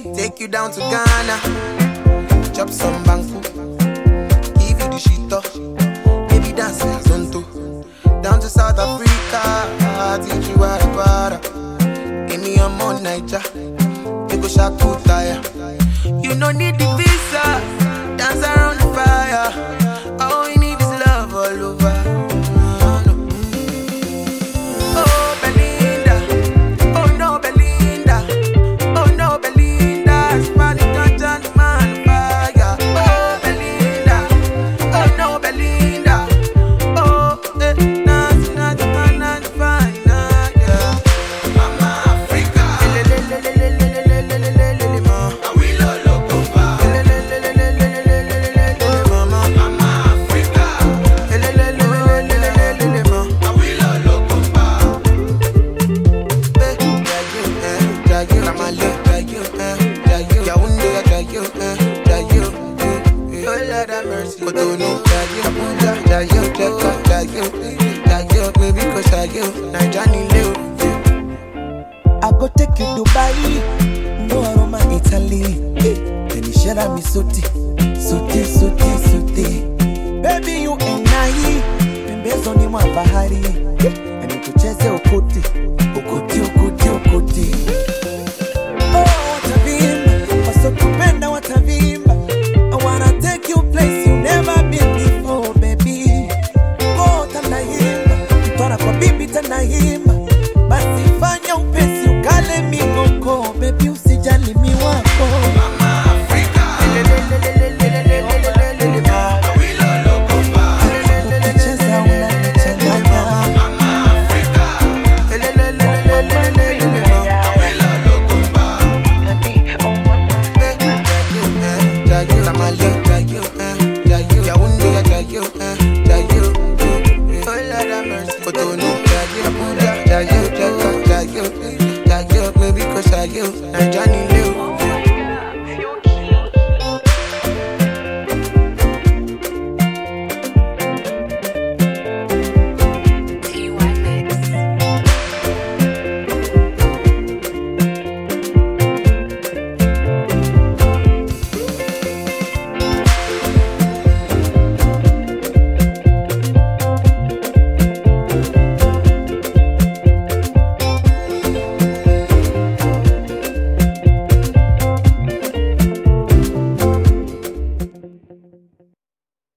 Take you down to Ghana, chop some banku, give you the shito, baby dance like Zonto. Down to South Africa, teach you how to para. Give me a more Niger, you go shop to tire. You no need the visa, dance around the fire. All we need is love all over. I go take you Dubai, no Roma, Italy. Then you share me sote. Baby, you and I, mbezoni mwa bahari, and you kucheze ukote.